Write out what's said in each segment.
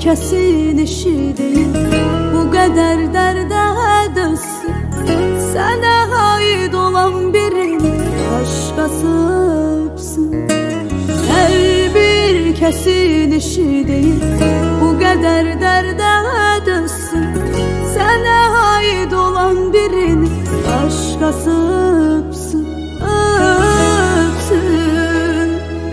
kesin işi değil, bu kadar derde dözsün. Sana ait olan birini başkası öpsün. Her bir kesin işi değil, bu kadar derde dözsün. Sana ait olan birini başkası öpsün. Öpsün.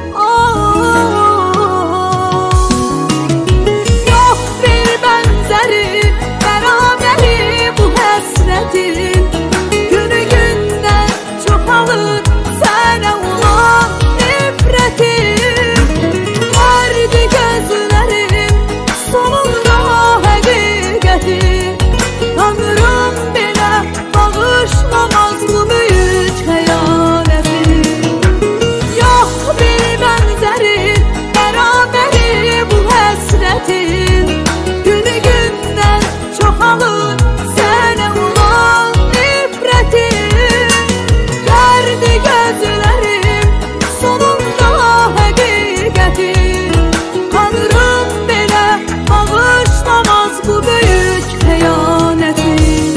Yok bir benzeri, beraberi bu hasretin. Günü günden çoğalır sana olan nefretin. Vardı gözlerim sonunda hakikati. Tanrım bile bağışlamaz bu büyük hayaleti. Yok bir benzeri, beraberi bu hasretin. Günü günden çoğalır sana olan nefretin. Derdi gözlerim sonunda hakikati. Tanrım bile bağışlamaz bu büyük heyaneti.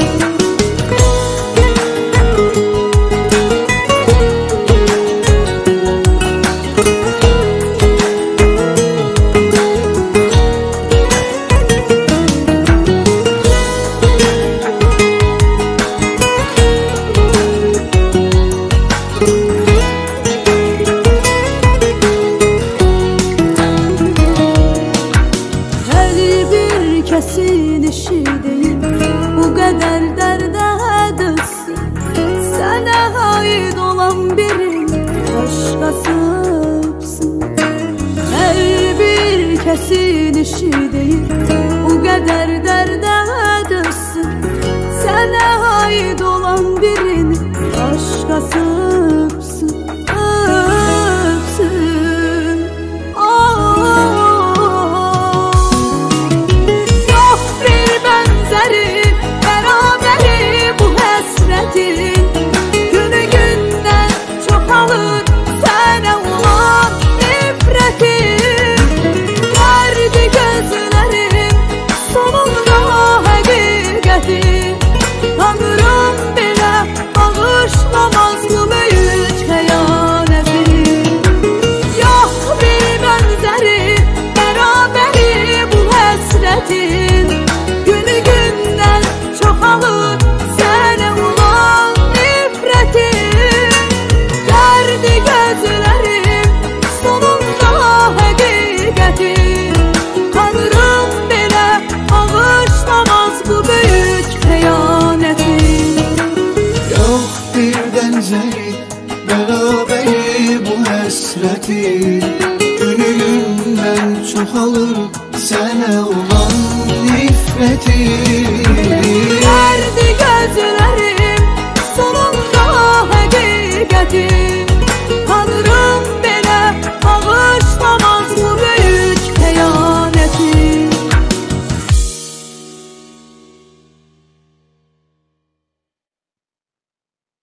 Kesin işi değil, bu kadar derde dözsün. Sana ait olan birini başkası öpsün. Her bir kesin işi değil, bu kadar derde dözsün. Sana ait olan birini başkası öpsün. Öpsün. Beraberi bu hasretin. Günü günden çoğalır sana olan nefretin. Vardı gözlerim sonunda hakikati. Tanrım bile bağışlamaz bu büyük heyaneti. Yok bir benzeri, beraberi bu hasretin. Günü günden çoğalır sana olan nefretin. Derdi gözlerim sonunda hakikati. Tanrım bile bağışlamaz bu büyük heyaneti. Yok bir benzeri, beraberi bu hasretin. Günü günden çoğalır sana olan nefretin.